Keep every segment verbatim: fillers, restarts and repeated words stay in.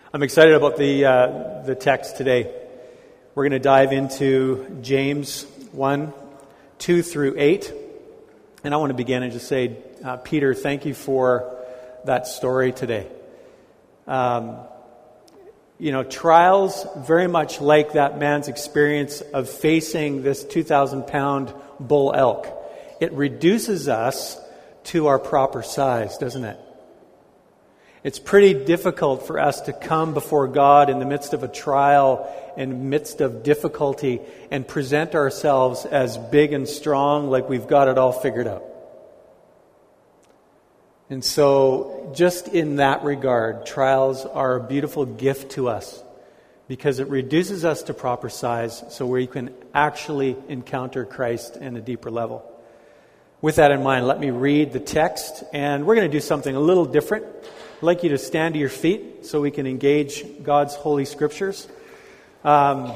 I'm excited about the uh, the text today. We're going to dive into James one, two through eight. And I want to begin and just say, uh, Peter, thank you for that story today. Um, you know, trials, very much like that man's experience of facing this two thousand pound bull elk. It reduces us to our proper size, doesn't it? It's pretty difficult for us to come before God in the midst of a trial, in the midst of difficulty, and present ourselves as big and strong, like we've got it all figured out. And so, just in that regard, trials are a beautiful gift to us, because it reduces us to proper size so we can actually encounter Christ in a deeper level. With that in mind, let me read the text, and we're going to do something a little different. I'd like you to stand to your feet so we can engage God's Holy Scriptures. Um,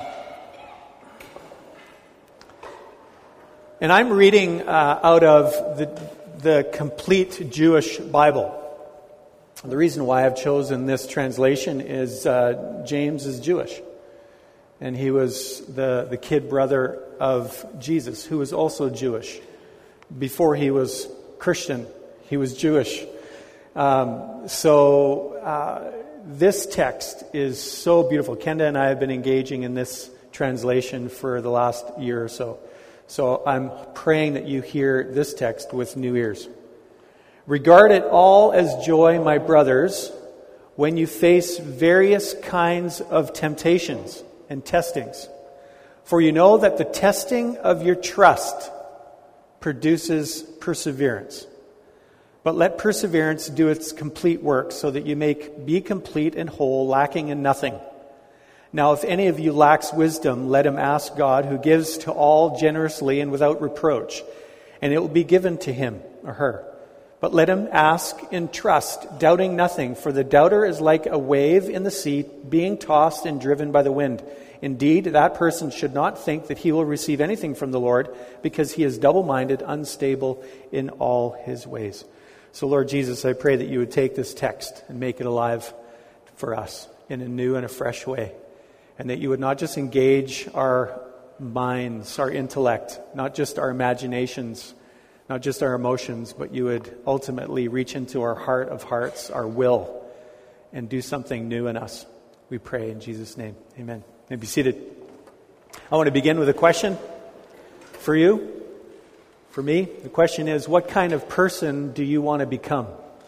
and I'm reading uh, out of the, the Complete Jewish Bible. The reason why I've chosen this translation is uh, James is Jewish. And he was the, the kid brother of Jesus, who was also Jewish. Before he was Christian, he was Jewish. Um, so uh, this text is so beautiful. Kenda and I have been engaging in this translation for the last year or so. So I'm praying that you hear this text with new ears. Regard it all as joy, my brothers, when you face various kinds of temptations and testings. For you know that the testing of your trust produces perseverance. But let perseverance do its complete work, so that you may be complete and whole, lacking in nothing. Now, if any of you lacks wisdom, let him ask God, who gives to all generously and without reproach, and it will be given to him or her. But let him ask in trust, doubting nothing, for the doubter is like a wave in the sea, being tossed and driven by the wind. Indeed, that person should not think that he will receive anything from the Lord, because he is double-minded, unstable in all his ways. So, Lord Jesus, I pray that you would take this text and make it alive for us in a new and a fresh way. And that you would not just engage our minds, our intellect, not just our imaginations, not just our emotions, but you would ultimately reach into our heart of hearts, our will, and do something new in us. We pray in Jesus' name. Amen. You may be seated. I want to begin with a question for you. For me, the question is, what kind of person do you want to become?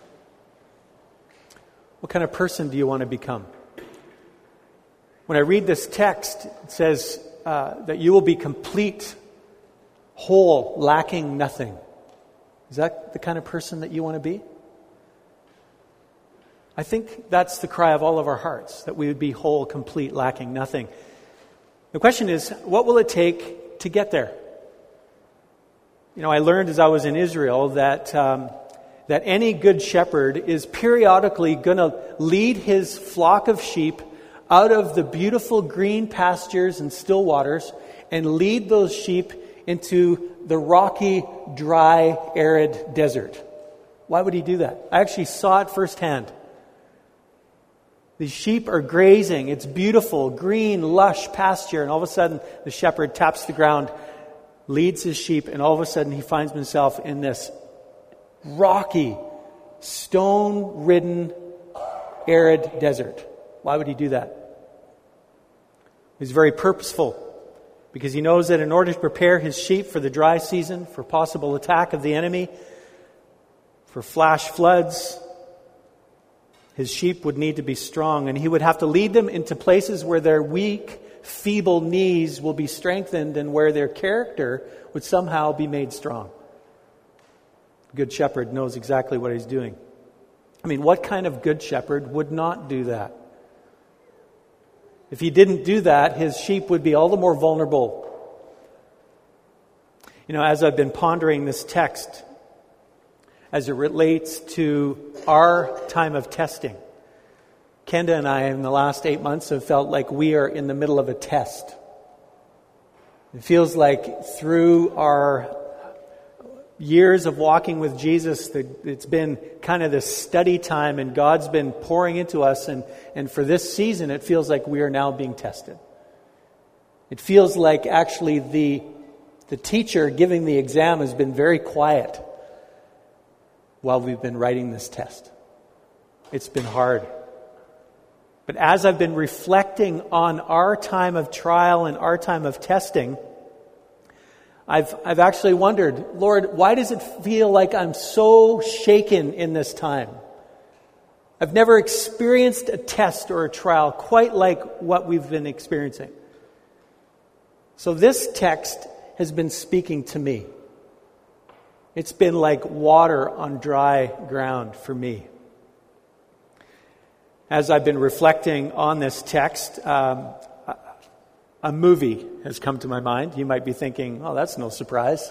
What kind of person do you want to become? When I read this text, it says uh, that you will be complete, whole, lacking nothing. Is that the kind of person that you want to be? I think that's the cry of all of our hearts, that we would be whole, complete, lacking nothing. The question is, what will it take to get there? You know, I learned as I was in Israel that um, that any good shepherd is periodically going to lead his flock of sheep out of the beautiful green pastures and still waters and lead those sheep into the rocky, dry, arid desert. Why would he do that? I actually saw it firsthand. These sheep are grazing. It's beautiful, green, lush pasture, and all of a sudden the shepherd taps the ground, leads his sheep, and all of a sudden he finds himself in this rocky, stone-ridden, arid desert. Why would he do that? He's very purposeful, because he knows that in order to prepare his sheep for the dry season, for possible attack of the enemy, for flash floods, his sheep would need to be strong, and he would have to lead them into places where their weak, feeble knees will be strengthened and where their character would somehow be made strong. The good shepherd knows exactly what he's doing. I mean, what kind of good shepherd would not do that? If he didn't do that, his sheep would be all the more vulnerable. You know, as I've been pondering this text, as it relates to our time of testing, Kenda and I, in the last eight months, have felt like we are in the middle of a test. It feels like through our years of walking with Jesus, it's been kind of this study time, and God's been pouring into us. And, and for this season, it feels like we are now being tested. It feels like actually the, the teacher giving the exam has been very quiet while we've been writing this test. It's been hard. But as I've been reflecting on our time of trial and our time of testing, I've I've actually wondered, Lord, why does it feel like I'm so shaken in this time? I've never experienced a test or a trial quite like what we've been experiencing. So this text has been speaking to me. It's been like water on dry ground for me. As I've been reflecting on this text, um, a movie has come to my mind. You might be thinking, oh, that's no surprise.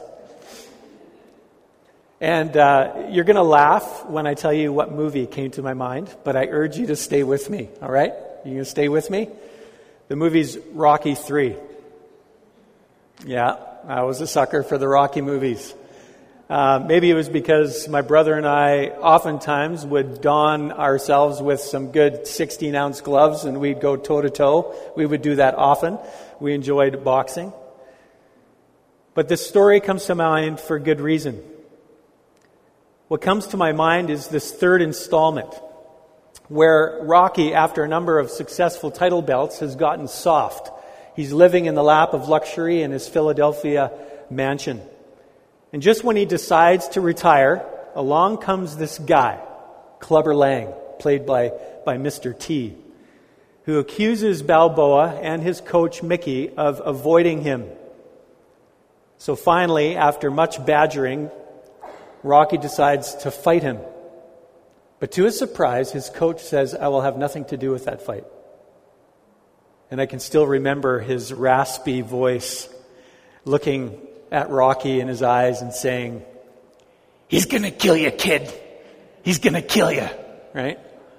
And uh, you're going to laugh when I tell you what movie came to my mind, but I urge you to stay with me, all right? You going to stay with me? The movie's Rocky three. Yeah, I was a sucker for the Rocky movies. Uh, maybe it was because my brother and I oftentimes would don ourselves with some good sixteen-ounce gloves and we'd go toe-to-toe. We would do that often. We enjoyed boxing. But this story comes to mind for good reason. What comes to my mind is this third installment, where Rocky, after a number of successful title belts, has gotten soft. He's living in the lap of luxury in his Philadelphia mansion. And just when he decides to retire, along comes this guy, Clubber Lang, played by, by Mister T, who accuses Balboa and his coach Mickey of avoiding him. So finally, after much badgering, Rocky decides to fight him. But to his surprise, his coach says, I will have nothing to do with that fight. And I can still remember his raspy voice looking at Rocky in his eyes and saying, he's going to kill you, kid. He's going to kill you, right?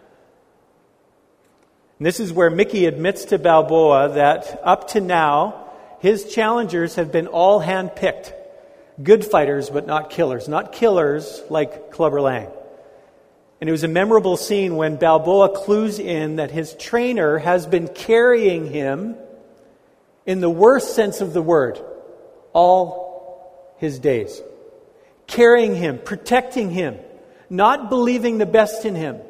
And this is where Mickey admits to Balboa that up to now, his challengers have been all hand-picked. Good fighters, but not killers. Not killers like Clubber Lang. And it was a memorable scene when Balboa clues in that his trainer has been carrying him, in the worst sense of the word, all his days. Carrying him, protecting him, not believing the best in him.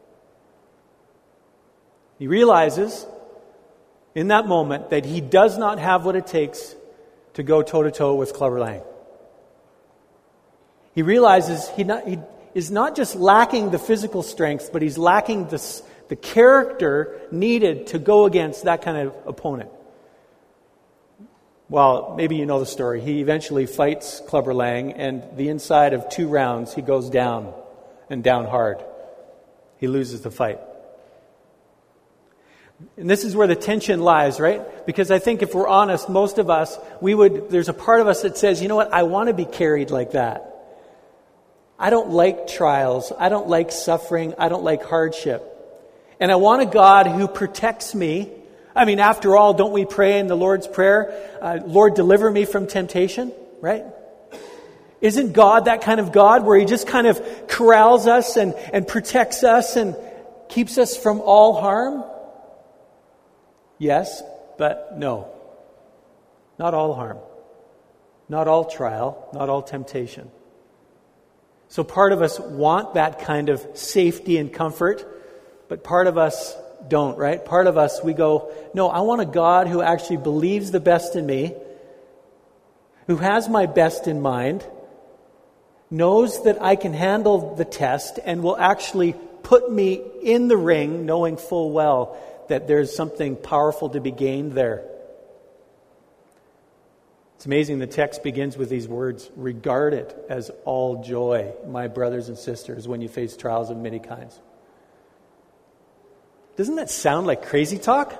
He realizes in that moment that he does not have what it takes to go toe-to-toe with Clubber Lang. He realizes he, not, he is not just lacking the physical strength, but he's lacking the, the character needed to go against that kind of opponent. Well, maybe you know the story. He eventually fights Clubber Lang, and the inside of two rounds, he goes down, and down hard. He loses the fight. And this is where the tension lies, right? Because I think if we're honest, most of us, we would, there's a part of us that says, you know what, I want to be carried like that. I don't like trials. I don't like suffering. I don't like hardship. And I want a God who protects me. I mean, after all, don't we pray in the Lord's Prayer, uh, Lord, deliver me from temptation, right? Isn't God that kind of God where He just kind of corrals us and, and protects us and keeps us from all harm? Yes, but no. Not all harm. Not all trial. Not all temptation. So part of us want that kind of safety and comfort, but part of us don't, right? Part of us, we go, no, I want a God who actually believes the best in me, who has my best in mind, knows that I can handle the test, and will actually put me in the ring knowing full well that there's something powerful to be gained there. It's amazing the text begins with these words, regard it as all joy, my brothers and sisters, when you face trials of many kinds. Doesn't that sound like crazy talk?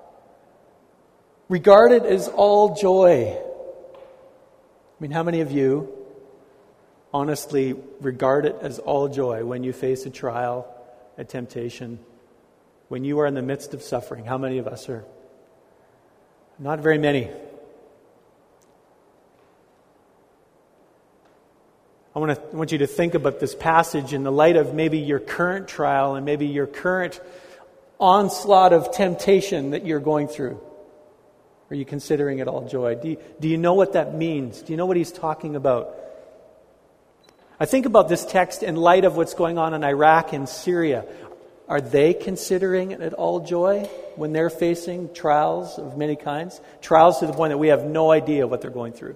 Regard it as all joy. I mean, how many of you honestly regard it as all joy when you face a trial, a temptation, when you are in the midst of suffering? How many of us are? Not very many. I want to I want you to think about this passage in the light of maybe your current trial and maybe your current onslaught of temptation that you're going through. Are you considering it all joy? Do you, do you know what that means? Do you know what he's talking about? I think about this text in light of what's going on in Iraq and Syria. Are they considering it all joy when they're facing trials of many kinds? Trials to the point that we have no idea what they're going through.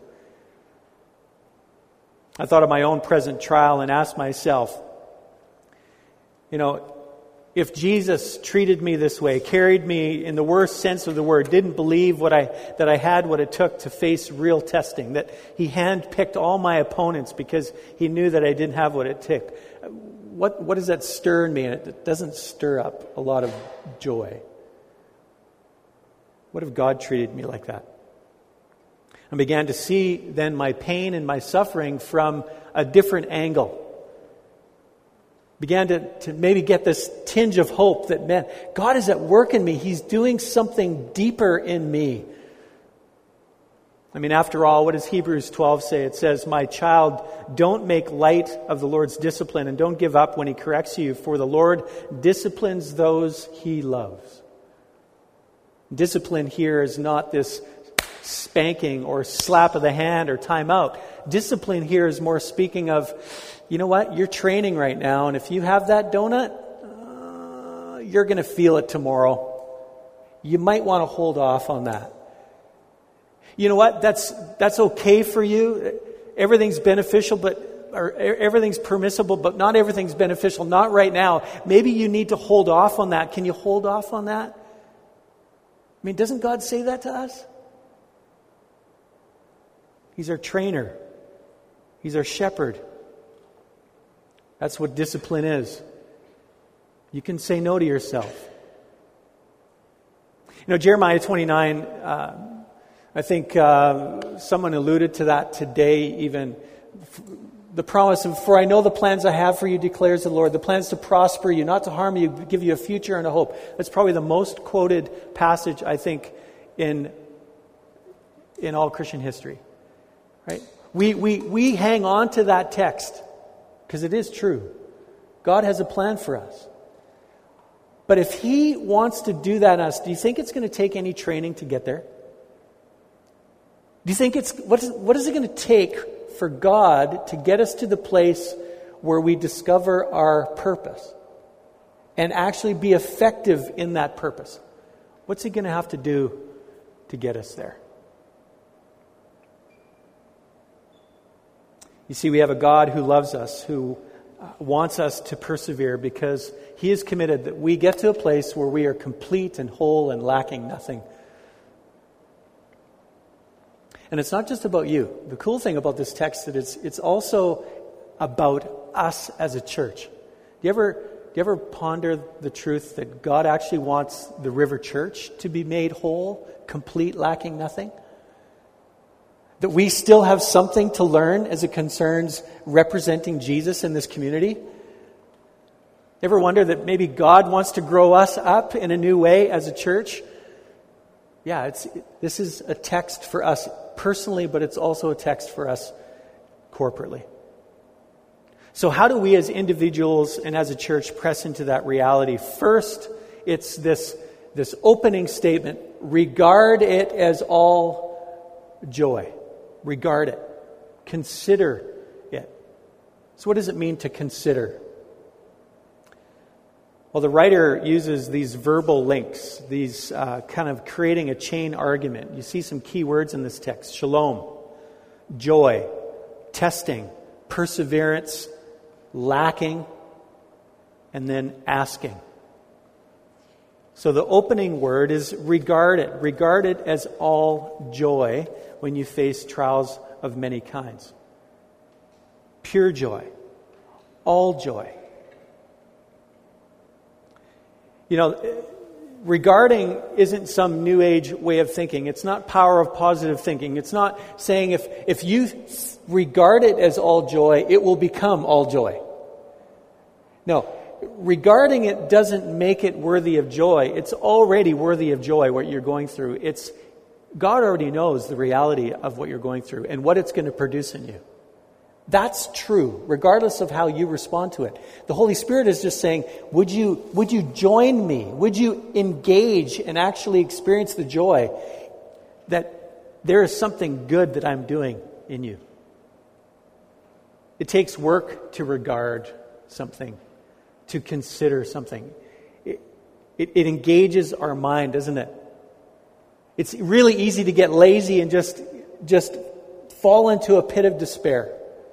I thought of my own present trial and asked myself, you know, if Jesus treated me this way, carried me in the worst sense of the word, didn't believe what I that I had what it took to face real testing, that he handpicked all my opponents because he knew that I didn't have what it took, what what does that stir in me? And it doesn't stir up a lot of joy. What if God treated me like that? I began to see then my pain and my suffering from a different angle. Began to, to maybe get this tinge of hope that, man, God is at work in me. He's doing something deeper in me. I mean, after all, what does Hebrews twelve say? It says, my child, don't make light of the Lord's discipline and don't give up when he corrects you, for the Lord disciplines those he loves. Discipline here is not this spanking or slap of the hand or time out. Discipline here is more speaking of, you know what, you're training right now, and if you have that donut, uh, you're going to feel it tomorrow. You might want to hold off on that. You know what, that's that's okay for you. Everything's beneficial, but or everything's permissible, but not everything's beneficial. Not right now. Maybe you need to hold off on that. Can you hold off on that? I mean, doesn't God say that to us? He's our trainer. He's our shepherd. That's what discipline is. You can say no to yourself. You know, Jeremiah twenty-nine, uh, I think uh, someone alluded to that today even. The promise of, for I know the plans I have for you, declares the Lord. The plans to prosper you, not to harm you, give you a future and a hope. That's probably the most quoted passage, I think, in, in all Christian history. Right? We, we, we hang on to that text because it is true. God has a plan for us. But if he wants to do that in us, do you think it's going to take any training to get there? Do you think it's, what is, what is it going to take for God to get us to the place where we discover our purpose and actually be effective in that purpose? What's he going to have to do to get us there? You see, we have a God who loves us, who wants us to persevere because he is committed that we get to a place where we are complete and whole and lacking nothing. And it's not just about you. The cool thing about this text is that it's, it's also about us as a church. Do you ever, do you ever ponder the truth that God actually wants the River Church to be made whole, complete, lacking nothing? That we still have something to learn as it concerns representing Jesus in this community? Ever wonder that maybe God wants to grow us up in a new way as a church? Yeah, it's this is a text for us personally, but it's also a text for us corporately. So how do we as individuals and as a church press into that reality? First, it's this, this opening statement, regard it as all joy. Regard it. Consider it. So what does it mean to consider? Well, the writer uses these verbal links, these uh, kind of creating a chain argument. You see some key words in this text. Shalom, joy, testing, perseverance, lacking, and then asking. So the opening word is regard it. Regard it as all joy when you face trials of many kinds. Pure joy. All joy. You know, regarding isn't some new age way of thinking. It's not power of positive thinking. It's not saying if, if you regard it as all joy, it will become all joy. No. Regarding it doesn't make it worthy of joy. It's already worthy of joy, what you're going through. It's God already knows the reality of what you're going through and what it's going to produce in you. That's true, regardless of how you respond to it. The Holy Spirit is just saying, would you, would you join me? Would you engage and actually experience the joy that there is something good that I'm doing in you? It takes work to regard something, to consider something. It, it, it engages our mind, doesn't it? It's really easy to get lazy and just, just fall into a pit of despair.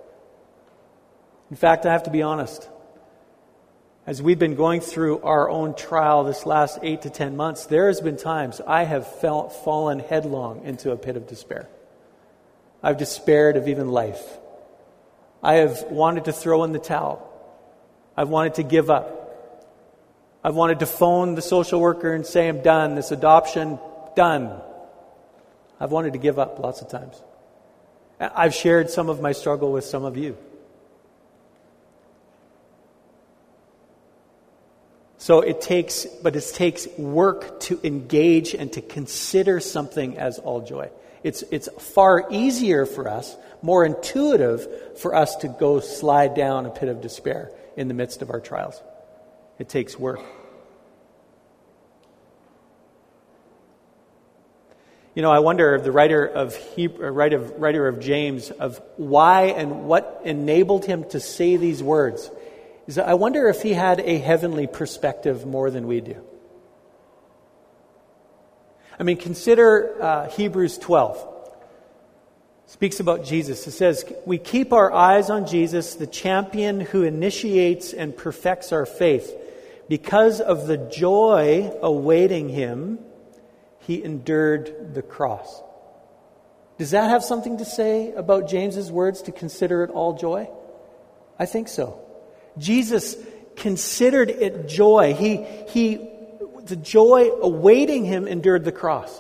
In fact, I have to be honest. As we've been going through our own trial this last eight to ten months, there has been times I have felt fallen headlong into a pit of despair. I've despaired of even life. I have wanted to throw in the towel. I've wanted to give up. I've wanted to phone the social worker and say I'm done, this adoption, done. I've wanted to give up lots of times. I've shared some of my struggle with some of you. So it takes, but it takes work to engage and to consider something as all joy. It's it's far easier for us, more intuitive for us to go slide down a pit of despair in the midst of our trials. It takes work. You know, I wonder if the writer of Hebrew, writer of, writer of James, of why and what enabled him to say these words. Is that I wonder if he had a heavenly perspective more than we do. I mean, consider uh, Hebrews twelve. It speaks about Jesus. It says, we keep our eyes on Jesus, the champion who initiates and perfects our faith. Because of the joy awaiting him, he endured the cross. Does that have something to say about James's words to consider it all joy? I think so. Jesus considered it joy. He, he, the joy awaiting him endured the cross.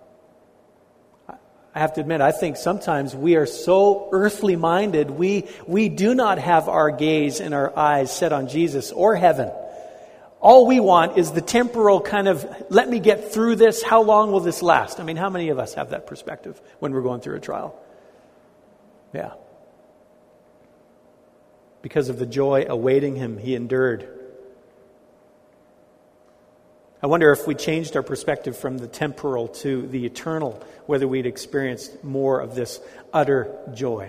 I have to admit, I think sometimes we are so earthly minded, we, we do not have our gaze and our eyes set on Jesus or heaven. All we want is the temporal kind of, let me get through this. How long will this last? I mean, how many of us have that perspective when we're going through a trial? Yeah. Because of the joy awaiting him, he endured. I wonder if we changed our perspective from the temporal to the eternal, whether we'd experienced more of this utter joy.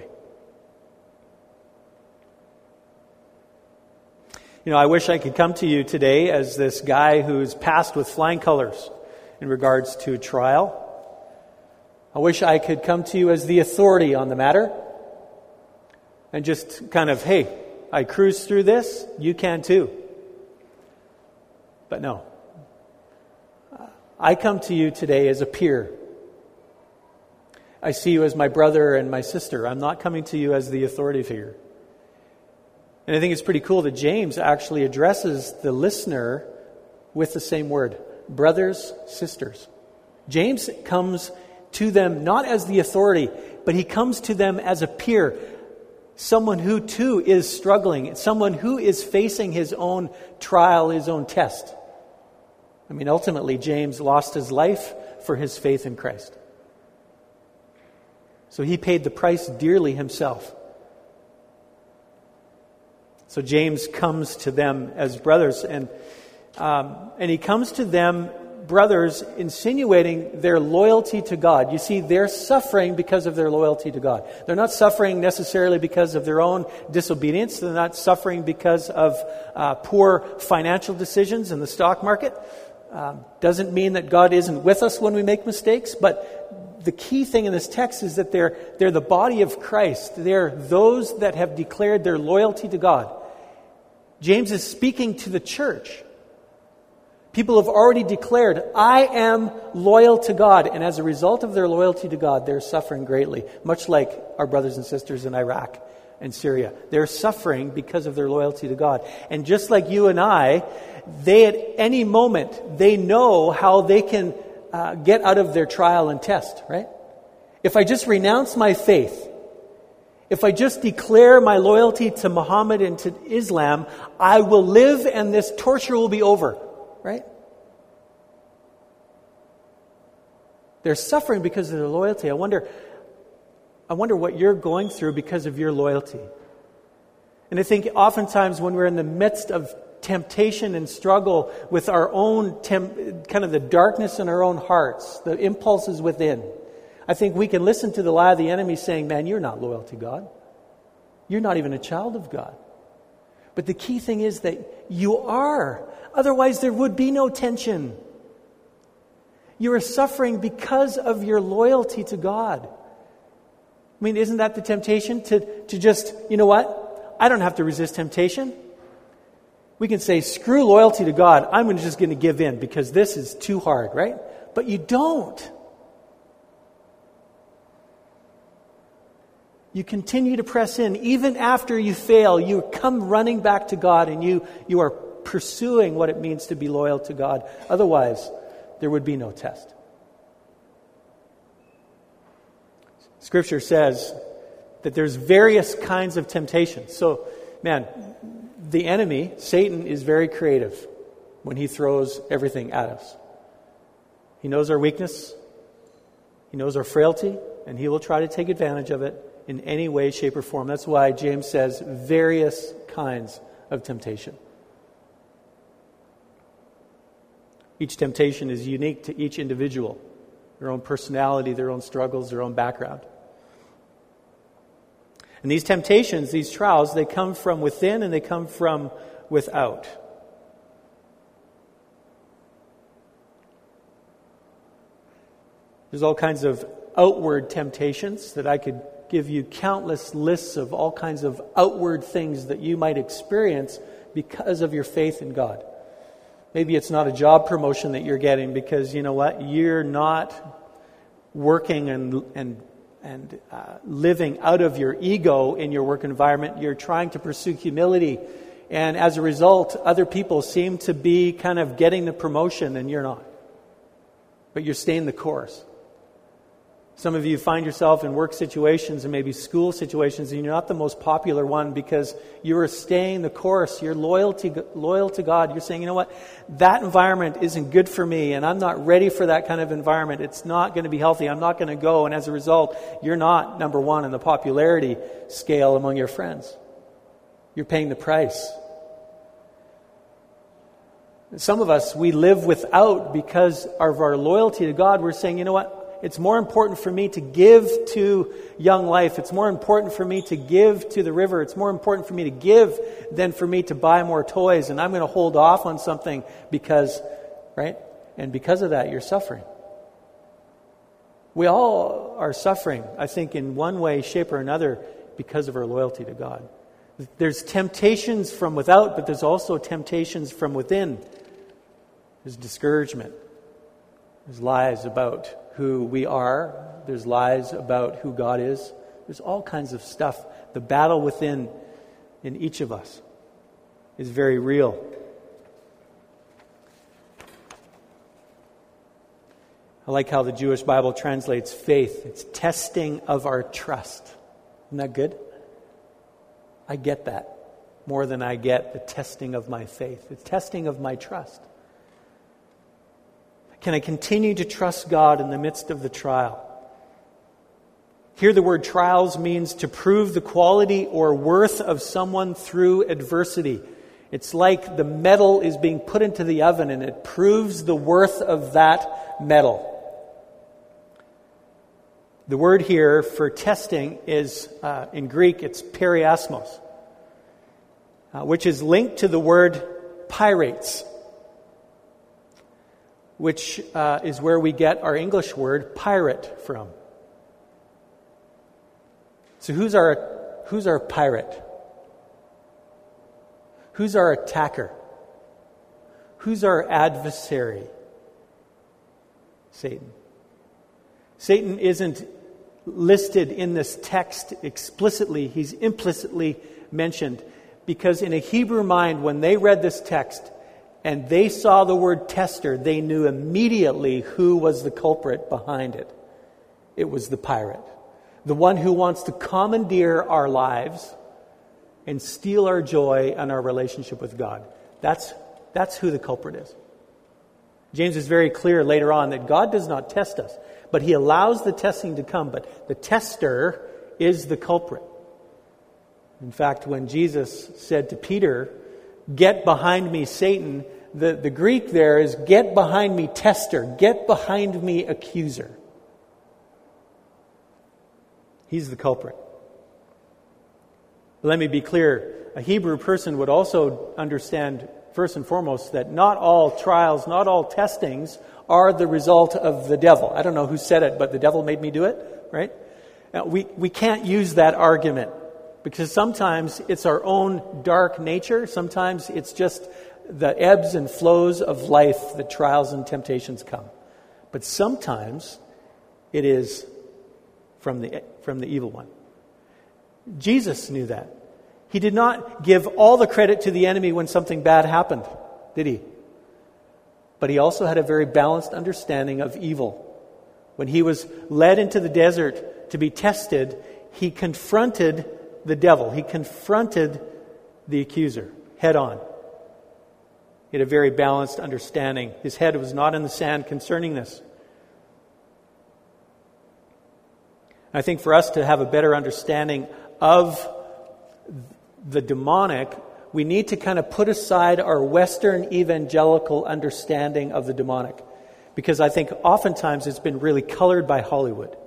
You know, I wish I could come to you today as this guy who's passed with flying colors in regards to a trial. I wish I could come to you as the authority on the matter and just kind of, hey, I cruised through this, you can too. But no. I come to you today as a peer. I see you as my brother and my sister. I'm not coming to you as the authority figure. And I think it's pretty cool that James actually addresses the listener with the same word. Brothers, sisters. James comes to them not as the authority, but he comes to them as a peer. Someone who too is struggling. Someone who is facing his own trial, his own test. I mean, ultimately, James lost his life for his faith in Christ. So he paid the price dearly himself. So James comes to them as brothers, and um, and he comes to them, brothers, insinuating their loyalty to God. You see, they're suffering because of their loyalty to God. They're not suffering necessarily because of their own disobedience. They're not suffering because of uh, poor financial decisions in the stock market. Um, doesn't mean that God isn't with us when we make mistakes, but the key thing in this text is that they're they're the body of Christ. They're those that have declared their loyalty to God. James is speaking to the church. People have already declared, I am loyal to God. And as a result of their loyalty to God, they're suffering greatly. Much like our brothers and sisters in Iraq and Syria. They're suffering because of their loyalty to God. And just like you and I, they at any moment, they know how they can uh, get out of their trial and test, right? If I just renounce my faith, if I just declare my loyalty to Muhammad and to Islam, I will live and this torture will be over. Right? They're suffering because of their loyalty. I wonder, I wonder what you're going through because of your loyalty. And I think oftentimes when we're in the midst of temptation and struggle with our own, temp- kind of the darkness in our own hearts, the impulses within, I think we can listen to the lie of the enemy saying, man, you're not loyal to God. You're not even a child of God. But the key thing is that you are. Otherwise, there would be no tension. You are suffering because of your loyalty to God. I mean, isn't that the temptation? To, to just, you know what? I don't have to resist temptation. We can say, screw loyalty to God. I'm just going to give in because this is too hard, right? But you don't. You continue to press in. Even after you fail, you come running back to God and you, you are pursuing what it means to be loyal to God. Otherwise, there would be no test. Scripture says that there's various kinds of temptations. So, man, the enemy, Satan, is very creative when he throws everything at us. He knows our weakness. He knows our frailty, and he will try to take advantage of it in any way, shape, or form. That's why James says various kinds of temptation. Each temptation is unique to each individual, their own personality, their own struggles, their own background. And these temptations, these trials, they come from within and they come from without. There's all kinds of outward temptations that I could give you countless lists of all kinds of outward things that you might experience because of your faith in God. Maybe it's not a job promotion that you're getting because, you know what, you're not working and and and uh, living out of your ego in your work environment. You're trying to pursue humility. And as a result, other people seem to be kind of getting the promotion and you're not. But you're staying the course. Some of you find yourself in work situations and maybe school situations and you're not the most popular one because you are staying the course. You're loyal to, loyal to God. You're saying, you know what, that environment isn't good for me and I'm not ready for that kind of environment. It's not going to be healthy. I'm not going to go. And as a result, you're not number one in the popularity scale among your friends. You're paying the price. Some of us, we live without because of our loyalty to God. We're saying, you know what, it's more important for me to give to Young Life. It's more important for me to give to the river. It's more important for me to give than for me to buy more toys. And I'm going to hold off on something because, right? And because of that, you're suffering. We all are suffering, I think, in one way, shape, or another because of our loyalty to God. There's temptations from without, but there's also temptations from within. There's discouragement. There's lies about who we are. There's lies about who God is. There's all kinds of stuff. The battle within in each of us is very real. I like how the Jewish Bible translates faith. It's testing of our trust. Isn't that good? I get that more than I get the testing of my faith. The testing of my trust. Can I continue to trust God in the midst of the trial? Here the word trials means to prove the quality or worth of someone through adversity. It's like the metal is being put into the oven and it proves the worth of that metal. The word here for testing is, uh, in Greek, it's periasmos, uh, which is linked to the word pyrates, which uh, is where we get our English word pirate from. So who's our who's our pirate? Who's our attacker? Who's our adversary? Satan. Satan isn't listed in this text explicitly. He's implicitly mentioned because in a Hebrew mind, when they read this text, and they saw the word tester, they knew immediately who was the culprit behind it. It was the pirate. The one who wants to commandeer our lives and steal our joy and our relationship with God. That's, that's who the culprit is. James is very clear later on that God does not test us, but He allows the testing to come. But the tester is the culprit. In fact, when Jesus said to Peter, "Get behind me, Satan," the, the Greek there is, "Get behind me, tester. Get behind me, accuser." He's the culprit. But let me be clear. A Hebrew person would also understand, first and foremost, that not all trials, not all testings are the result of the devil. I don't know who said it, but the devil made me do it, right? Now, we, we can't use that argument. Because sometimes it's our own dark nature. Sometimes it's just the ebbs and flows of life, the trials and temptations come. But sometimes it is from the from the evil one. Jesus knew that. He did not give all the credit to the enemy when something bad happened, did he? But he also had a very balanced understanding of evil. When he was led into the desert to be tested, he confronted the devil. He confronted the accuser head on. He had a very balanced understanding. His head was not in the sand concerning this. I think for us to have a better understanding of the demonic, we need to kind of put aside our Western evangelical understanding of the demonic. Because I think oftentimes it's been really colored by Hollywood.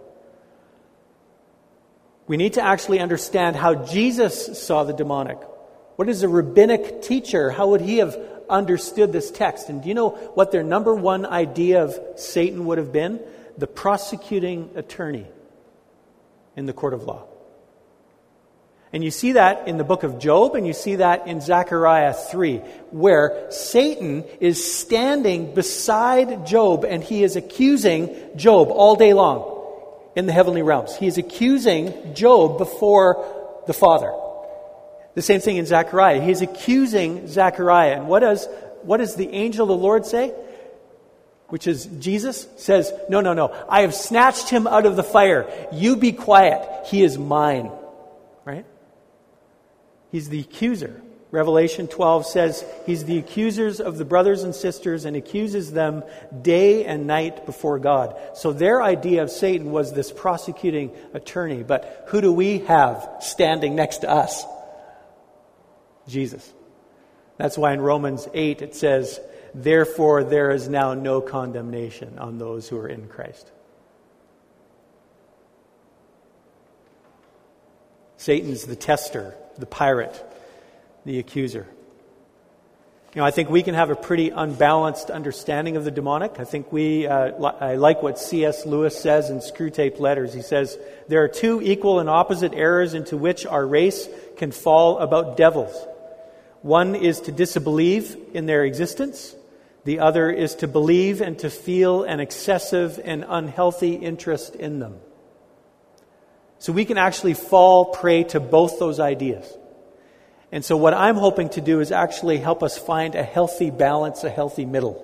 We need to actually understand how Jesus saw the demonic. What is a rabbinic teacher? How would he have understood this text? And do you know what their number one idea of Satan would have been? The prosecuting attorney in the court of law. And you see that in the book of Job, and you see that in Zechariah three, where Satan is standing beside Job, and he is accusing Job all day long. In the heavenly realms. He is accusing Job before the Father. The same thing in Zechariah. He is accusing Zechariah. And what does, what does the angel of the Lord say? Which is Jesus says, no, no, no. I have snatched him out of the fire. You be quiet. He is mine. Right? He's the accuser. Revelation twelve says he's the accusers of the brothers and sisters and accuses them day and night before God. So their idea of Satan was this prosecuting attorney. But who do we have standing next to us? Jesus. That's why in Romans eight it says, "Therefore there is now no condemnation on those who are in Christ." Satan's the tester, the pirate, the accuser. You know, I think we can have a pretty unbalanced understanding of the demonic. I think we, uh, li- I like what C S Lewis says in Screwtape Letters. He says, "There are two equal and opposite errors into which our race can fall about devils. One is to disbelieve in their existence. The other is to believe and to feel an excessive and unhealthy interest in them." So we can actually fall prey to both those ideas. And so what I'm hoping to do is actually help us find a healthy balance, a healthy middle.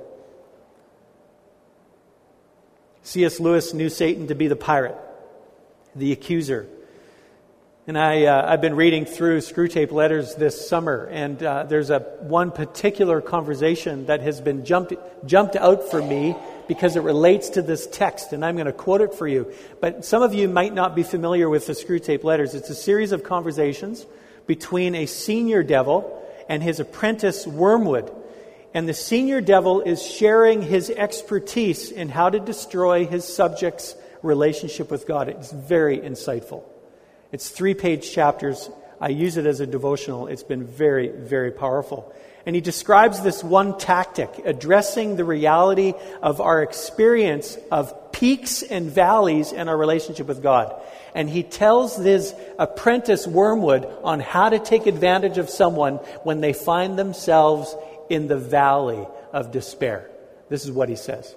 C S Lewis knew Satan to be the pirate, the accuser. And I, uh, I've been reading through Screwtape Letters this summer, and uh, there's a one particular conversation that has been jumped jumped out for me because it relates to this text, and I'm going to quote it for you. But some of you might not be familiar with the Screwtape Letters. It's a series of conversations between a senior devil and his apprentice Wormwood. And the senior devil is sharing his expertise in how to destroy his subject's relationship with God. It's very insightful. It's three-page chapters. I use it as a devotional. It's been very, very powerful. And he describes this one tactic, addressing the reality of our experience of peaks and valleys in our relationship with God. And he tells his apprentice Wormwood on how to take advantage of someone when they find themselves in the valley of despair. This is what he says.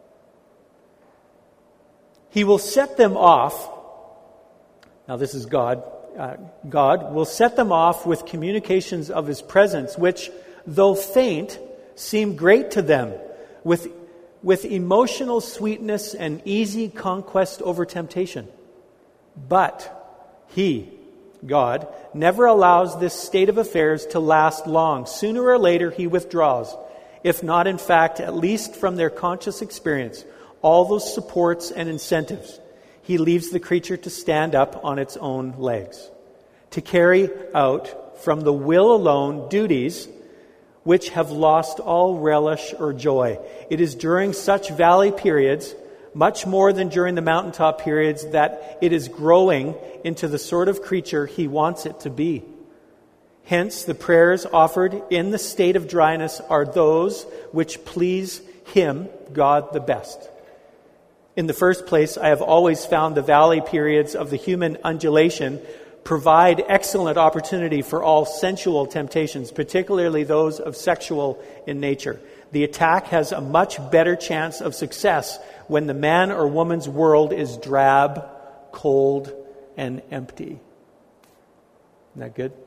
He will set them off. Now this is God. Uh, God will set them off with communications of his presence, which, though faint, seem great to them, with, with emotional sweetness and easy conquest over temptation. But he, God, never allows this state of affairs to last long. Sooner or later he withdraws, if not in fact, at least from their conscious experience, all those supports and incentives. He leaves the creature to stand up on its own legs, to carry out from the will alone duties which have lost all relish or joy. It is during such valley periods, much more than during the mountaintop periods, that it is growing into the sort of creature He wants it to be. Hence, the prayers offered in the state of dryness are those which please Him, God, the best. In the first place, I have always found the valley periods of the human undulation provide excellent opportunity for all sensual temptations, particularly those of sexual in nature. The attack has a much better chance of success when the man or woman's world is drab, cold, and empty. Isn't that good?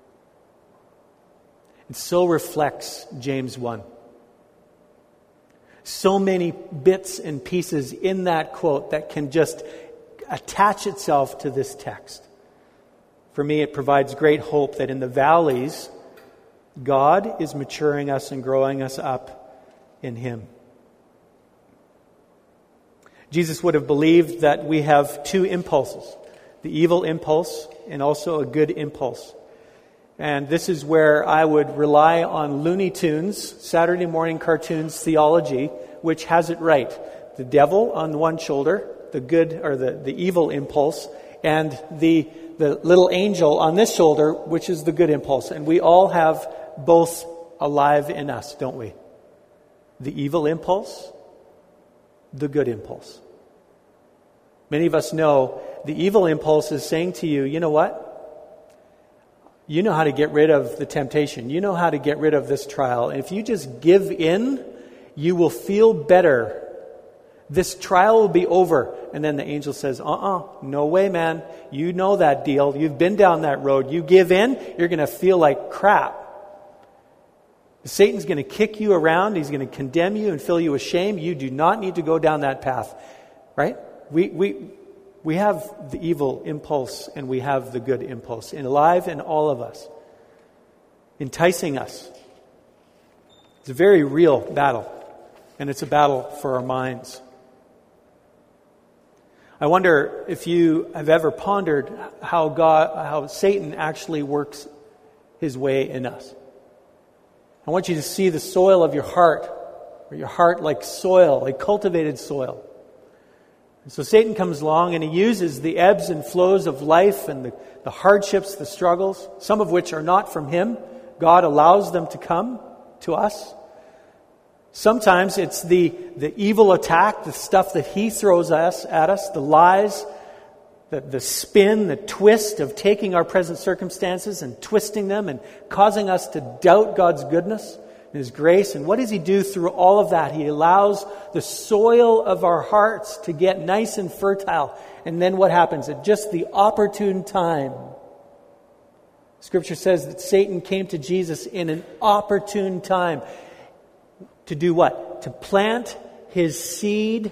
It so reflects James one. So many bits and pieces in that quote that can just attach itself to this text. For me, it provides great hope that in the valleys, God is maturing us and growing us up in Him. Jesus would have believed that we have two impulses, the evil impulse and also a good impulse. And this is where I would rely on Looney Tunes, Saturday morning cartoons theology, which has it right. The devil on one shoulder, the good or the, the evil impulse, and the the little angel on this shoulder, which is the good impulse. And we all have both alive in us, don't we? The evil impulse, the good impulse. Many of us know the evil impulse is saying to you, you know what? You know how to get rid of the temptation. You know how to get rid of this trial. And if you just give in, you will feel better. This trial will be over. And then the angel says, uh-uh, no way, man. You know that deal. You've been down that road. You give in, you're going to feel like crap. Satan's going to kick you around. He's going to condemn you and fill you with shame. You do not need to go down that path. Right? We we we have the evil impulse and we have the good impulse alive in all of us, enticing us. It's a very real battle, and it's a battle for our minds. I wonder if you have ever pondered how God, how Satan actually works his way in us. I want you to see the soil of your heart, or your heart like soil, like cultivated soil. And so Satan comes along and he uses the ebbs and flows of life and the, the hardships, the struggles, some of which are not from him. God allows them to come to us. Sometimes it's the, the evil attack, the stuff that he throws us at us, the lies, the, the spin, the twist of taking our present circumstances and twisting them and causing us to doubt God's goodness and His grace. And what does He do through all of that? He allows the soil of our hearts to get nice and fertile. And then what happens? At just the opportune time, Scripture says that Satan came to Jesus in an opportune time. To do what? To plant his seed,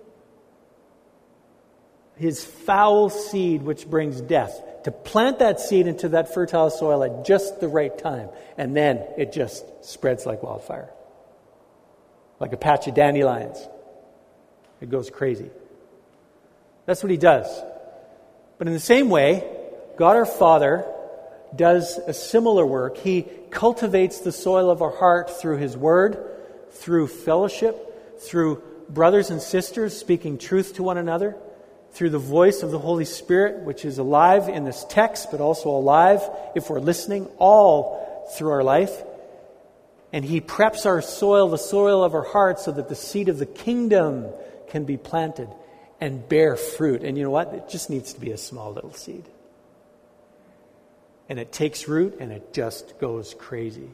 his foul seed which brings death. To plant that seed into that fertile soil at just the right time. And then it just spreads like wildfire. Like a patch of dandelions. It goes crazy. That's what he does. But in the same way, God our Father does a similar work. He cultivates the soil of our heart through His Word, through fellowship, through brothers and sisters speaking truth to one another, through the voice of the Holy Spirit, which is alive in this text, but also alive if we're listening, all through our life. And He preps our soil, the soil of our hearts, so that the seed of the kingdom can be planted and bear fruit. And you know what? It just needs to be a small little seed. And it takes root and it just goes crazy.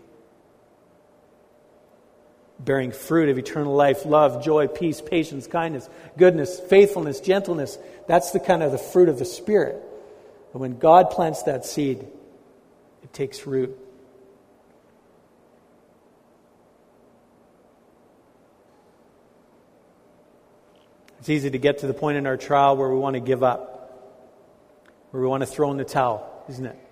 Bearing fruit of eternal life, love, joy, peace, patience, kindness, goodness, faithfulness, gentleness. That's the kind of the fruit of the Spirit. And when God plants that seed, it takes root. It's easy to get to the point in our trial where we want to give up, where we want to throw in the towel, isn't it?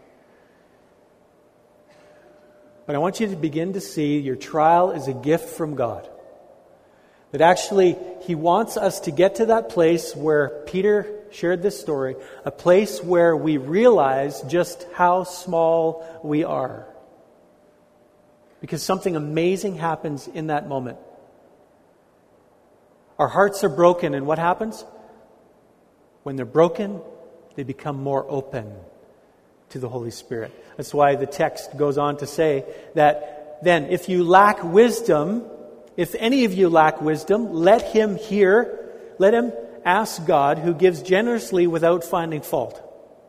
But I want you to begin to see your trial is a gift from God. That actually he wants us to get to that place where Peter shared this story, a place where we realize just how small we are. Because something amazing happens in that moment. Our hearts are broken, and what happens? When they're broken, they become more open to the Holy Spirit. That's why the text goes on to say that then if you lack wisdom, if any of you lack wisdom, let him hear, let him ask God, who gives generously without finding fault.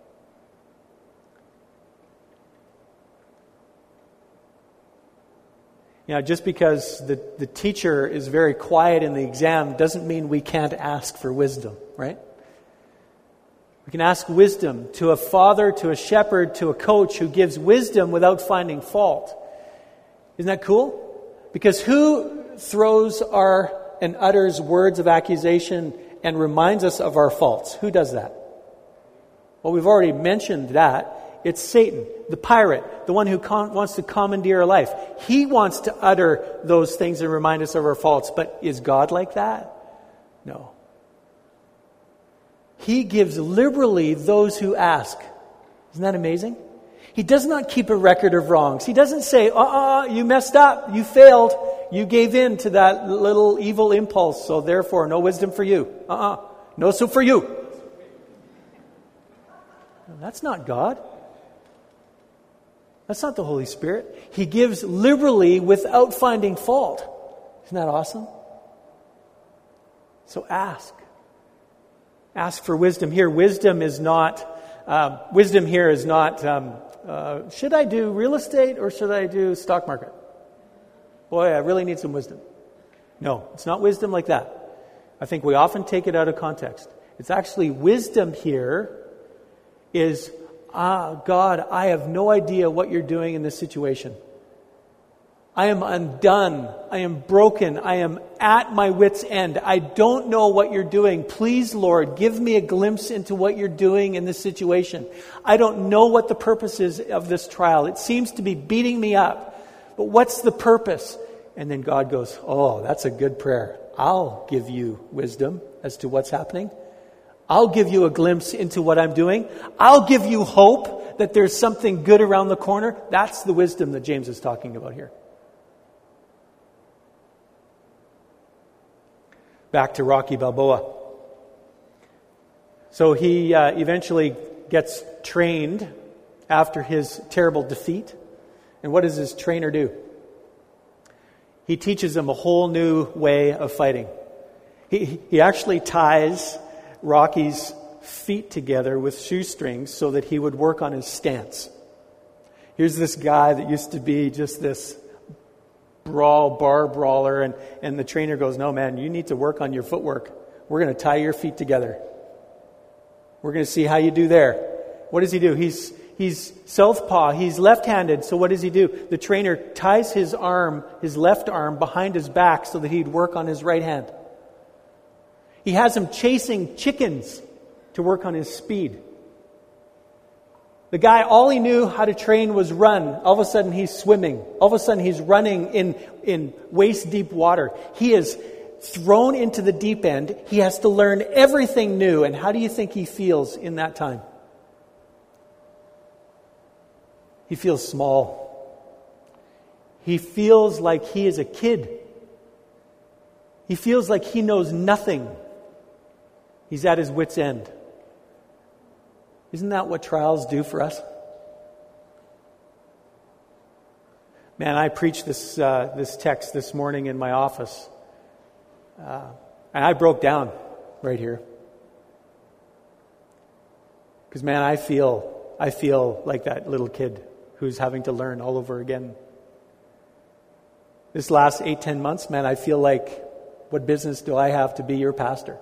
You know, just because the, the teacher is very quiet in the exam doesn't mean we can't ask for wisdom, right? We can ask wisdom to a father, to a shepherd, to a coach who gives wisdom without finding fault. Isn't that cool? Because who throws our and utters words of accusation and reminds us of our faults? Who does that? Well, we've already mentioned that. It's Satan, the pirate, the one who con- wants to commandeer our life. He wants to utter those things and remind us of our faults. But is God like that? No. He gives liberally those who ask. Isn't that amazing? He does not keep a record of wrongs. He doesn't say, uh-uh, you messed up, you failed, you gave in to that little evil impulse, so therefore no wisdom for you. Uh-uh, no soup for you. That's not God. That's not the Holy Spirit. He gives liberally without finding fault. Isn't that awesome? So ask. Ask for wisdom here. Wisdom is not, um, wisdom here is not, um, uh, should I do real estate or should I do stock market? Boy, I really need some wisdom. No, it's not wisdom like that. I think we often take it out of context. It's actually wisdom here is, ah, God, I have no idea what you're doing in this situation. I am undone. I am broken. I am at my wit's end. I don't know what you're doing. Please, Lord, give me a glimpse into what you're doing in this situation. I don't know what the purpose is of this trial. It seems to be beating me up. But what's the purpose? And then God goes, oh, that's a good prayer. I'll give you wisdom as to what's happening. I'll give you a glimpse into what I'm doing. I'll give you hope that there's something good around the corner. That's the wisdom that James is talking about here. Back to Rocky Balboa. So he uh, eventually gets trained after his terrible defeat. And what does his trainer do? He teaches him a whole new way of fighting. He, he actually ties Rocky's feet together with shoestrings so that he would work on his stance. Here's this guy that used to be just this brawl, bar brawler, and, and the trainer goes, no, man, you need to work on your footwork. We're going to tie your feet together. We're going to see how you do there. What does he do? He's he's southpaw. He's left-handed. So what does he do? The trainer ties his arm, his left arm, behind his back so that he'd work on his right hand. He has him chasing chickens to work on his speed. The guy, all he knew how to train was run. All of a sudden, he's swimming. All of a sudden, he's running in, in waist-deep water. He is thrown into the deep end. He has to learn everything new. And how do you think he feels in that time? He feels small. He feels like he is a kid. He feels like he knows nothing. He's at his wit's end. Isn't that what trials do for us? Man, I preached this uh, this text this morning in my office. Uh, and I broke down right here. Because, man, I feel, I feel like that little kid who's having to learn all over again. This last eight, ten months, man, I feel like, what business do I have to be your pastor?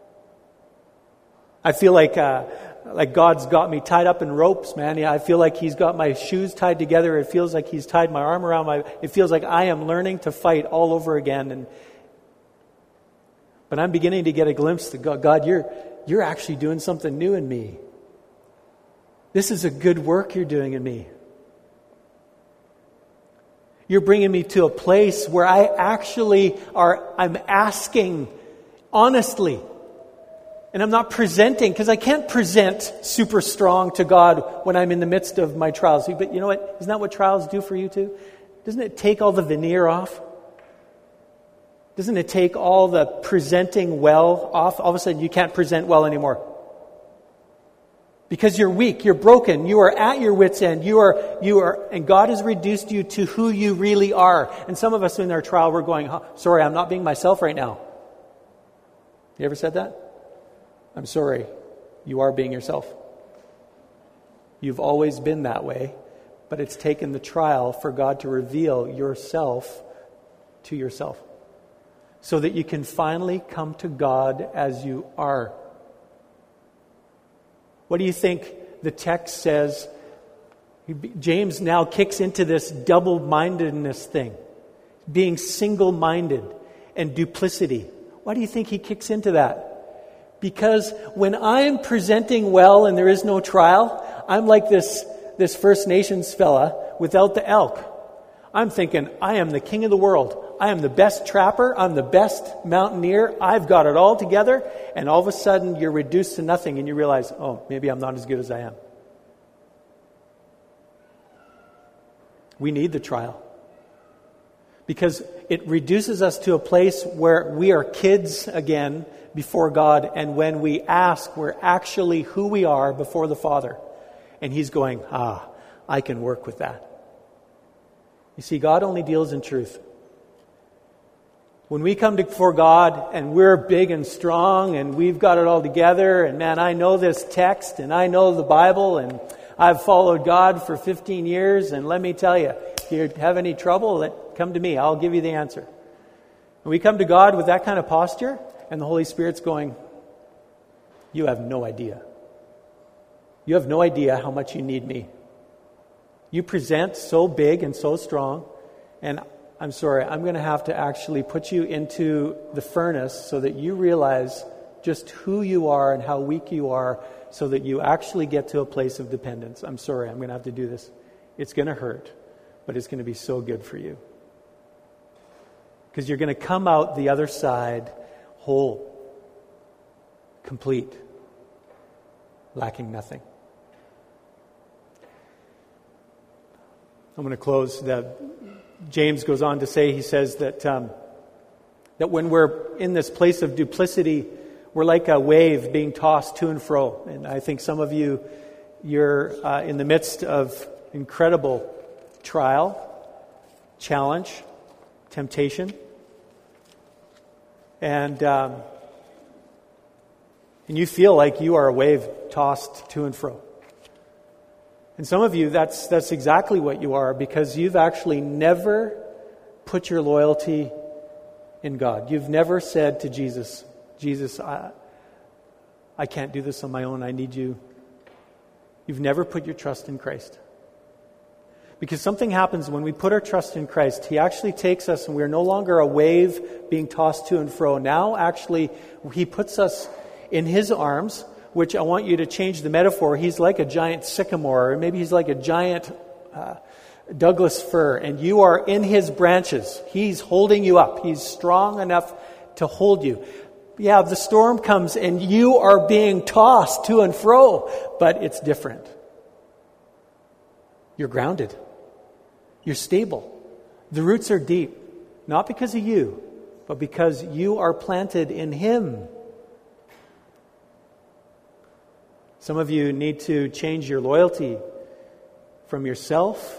I feel like uh, like God's got me tied up in ropes, man. Yeah, I feel like He's got my shoes tied together. It feels like He's tied my arm around my... It feels like I am learning to fight all over again. And But I'm beginning to get a glimpse that, God, God, you're, you're actually doing something new in me. This is a good work you're doing in me. You're bringing me to a place where I actually are, I'm asking honestly. And I'm not presenting, because I can't present super strong to God when I'm in the midst of my trials. But you know what? Isn't that what trials do for you too? Doesn't it take all the veneer off? Doesn't it take all the presenting well off? All of a sudden you can't present well anymore. Because you're weak, you're broken, you are at your wit's end, you are, you are, and God has reduced you to who you really are. And some of us in our trial, we're going, oh, sorry, I'm not being myself right now. You ever said that? I'm sorry, you are being yourself. You've always been that way, but it's taken the trial for God to reveal yourself to yourself, so that you can finally come to God as you are. What do you think the text says? James now kicks into this double-mindedness thing, being single-minded and duplicity. Why do you think he kicks into that? Because when I'm presenting well and there is no trial, I'm like this, this First Nations fella without the elk. I'm thinking, I am the king of the world. I am the best trapper. I'm the best mountaineer. I've got it all together. And all of a sudden, you're reduced to nothing and you realize, oh, maybe I'm not as good as I am. We need the trial. Because it reduces us to a place where we are kids again before God. And when we ask, we're actually who we are before the Father. And He's going, ah, I can work with that. You see, God only deals in truth. When we come before God and we're big and strong and we've got it all together, and man, I know this text and I know the Bible and I've followed God for fifteen years, and let me tell you, if you have any trouble, let, come to me. I'll give you the answer. And we come to God with that kind of posture, and the Holy Spirit's going, you have no idea. You have no idea how much you need me. You present so big and so strong, and I'm sorry, I'm going to have to actually put you into the furnace so that you realize just who you are and how weak you are, so that you actually get to a place of dependence. I'm sorry, I'm going to have to do this. It's going to hurt, but it's going to be so good for you. Because you're going to come out the other side whole, complete, lacking nothing. I'm going to close. The, James goes on to say, he says that um, that when we're in this place of duplicity, we're like a wave being tossed to and fro. And I think some of you, you're uh, in the midst of incredible trial, challenge, temptation. And um, and you feel like you are a wave tossed to and fro. And some of you, that's that's exactly what you are, because you've actually never put your loyalty in God. You've never said to Jesus, Jesus, I, I can't do this on my own. I need you. You've never put your trust in Christ. Because something happens when we put our trust in Christ. He actually takes us, and we're no longer a wave being tossed to and fro. Now, actually, He puts us in His arms, which I want you to change the metaphor. He's like a giant sycamore, or maybe He's like a giant uh, Douglas fir, and you are in His branches. He's holding you up. He's strong enough to hold you. Yeah, the storm comes and you are being tossed to and fro, but it's different. You're grounded. You're stable. The roots are deep, not because of you, but because you are planted in Him. Some of you need to change your loyalty from yourself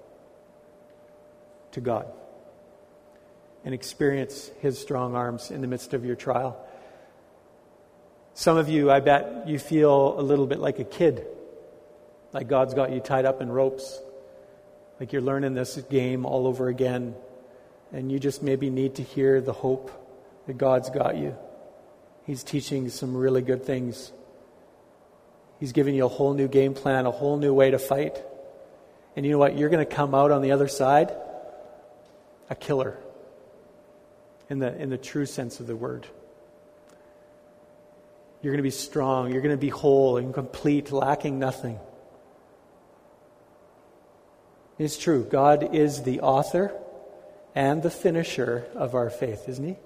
to God and experience His strong arms in the midst of your trial. Some of you, I bet you feel a little bit like a kid, like God's got you tied up in ropes, like you're learning this game all over again, and you just maybe need to hear the hope that God's got you. He's teaching some really good things. He's giving you a whole new game plan, a whole new way to fight. And you know what? You're going to come out on the other side a killer in the in the true sense of the word. You're going to be strong. You're going to be whole and complete, lacking nothing. It's true. God is the author and the finisher of our faith, isn't He?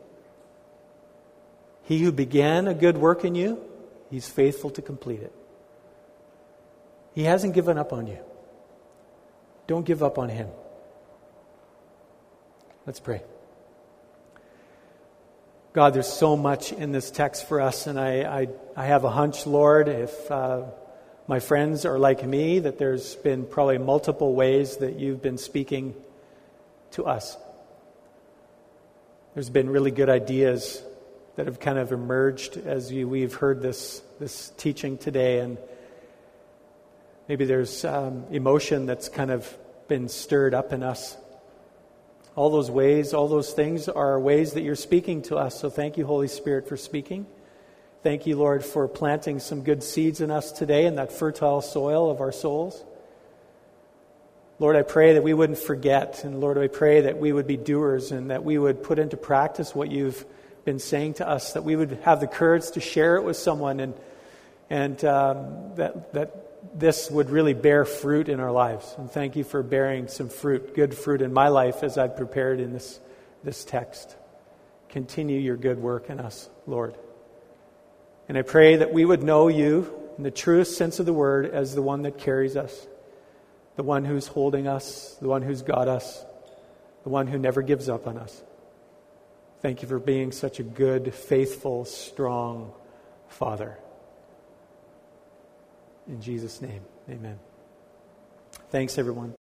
He who began a good work in you, He's faithful to complete it. He hasn't given up on you. Don't give up on Him. Let's pray. God, there's so much in this text for us, and I, I, I have a hunch, Lord, if uh, my friends are like me, that there's been probably multiple ways that you've been speaking to us. There's been really good ideas that have kind of emerged as you, we've heard this, this teaching today, and maybe there's um, emotion that's kind of been stirred up in us. All those ways, all those things are ways that you're speaking to us. So thank you, Holy Spirit, for speaking. Thank you, Lord, for planting some good seeds in us today in that fertile soil of our souls. Lord, I pray that we wouldn't forget. And Lord, I pray that we would be doers and that we would put into practice what you've been saying to us, that we would have the courage to share it with someone, and and um, that that this would really bear fruit in our lives. And thank you for bearing some fruit, good fruit in my life as I've prepared in this, this text. Continue your good work in us, Lord. And I pray that we would know you in the truest sense of the word as the one that carries us, the one who's holding us, the one who's got us, the one who never gives up on us. Thank you for being such a good, faithful, strong Father. In Jesus' name, amen. Thanks, everyone.